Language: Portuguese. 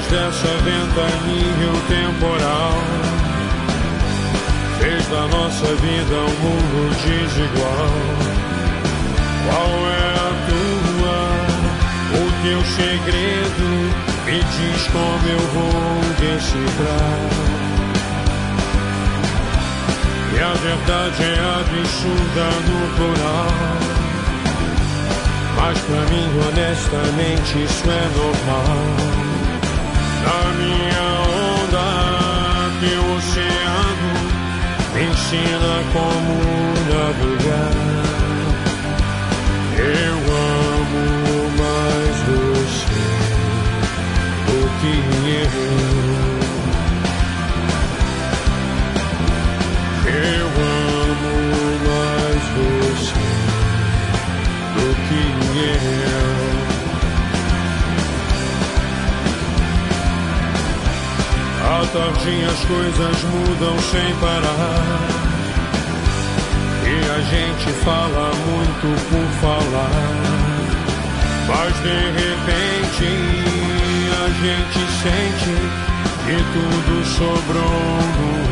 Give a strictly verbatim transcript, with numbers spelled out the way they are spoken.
Mas dessa ventania o temporal fez da nossa vida um mundo desigual. Qual é a tua, o teu segredo? Me diz como eu vou decifrar. E a verdade é absurda no plural, mas pra mim honestamente isso é normal. Na minha onda, teu oceano me ensina como navegar. Eu amo mais você do que eu. Eu amo mais você do que eu. À tardinha as coisas mudam sem parar, e a gente fala muito por falar, mas de repente a gente sente que tudo sobrou no